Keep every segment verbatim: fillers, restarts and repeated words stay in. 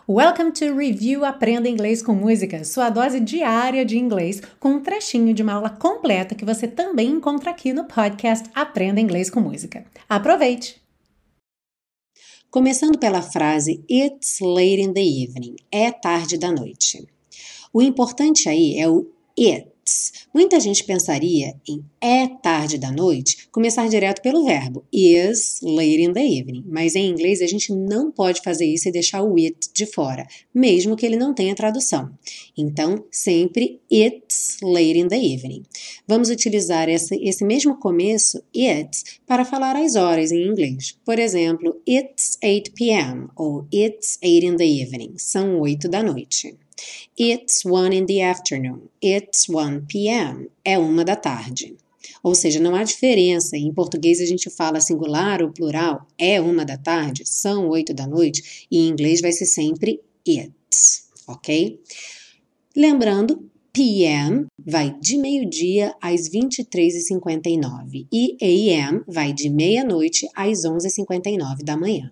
Welcome to Review Aprenda Inglês com Música, sua dose diária de inglês, com um trechinho de uma aula completa que você também encontra aqui no podcast Aprenda Inglês com Música. Aproveite! Começando pela frase It's late in the evening, é tarde da noite. O importante aí é o it. Muita gente pensaria em é tarde da noite começar direto pelo verbo is late in the evening, mas em inglês a gente não pode fazer isso e deixar o it de fora, mesmo que ele não tenha tradução. Então, sempre it's late in the evening. Vamos utilizar esse, esse mesmo começo, it, para falar as horas em inglês. Por exemplo, it's eight p m ou it's eight in the evening, são oito da noite. It's one in the afternoon. It's one p m É uma da tarde. Ou seja, não há diferença. Em português a gente fala singular ou plural. É uma da tarde, são oito da noite. E em inglês vai ser sempre it's, ok? Lembrando, p m vai de meio-dia às vinte e três e cinquenta e nove. E a m vai de meia-noite às onze e cinquenta e nove da manhã.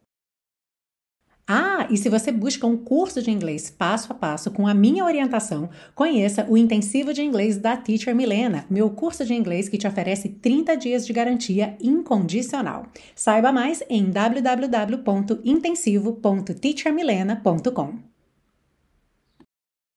Ah, e se você busca um curso de inglês passo a passo com a minha orientação, conheça o Intensivo de Inglês da Teacher Milena, meu curso de inglês que te oferece trinta dias de garantia incondicional. Saiba mais em w w w ponto intensivo ponto teacher milena ponto com.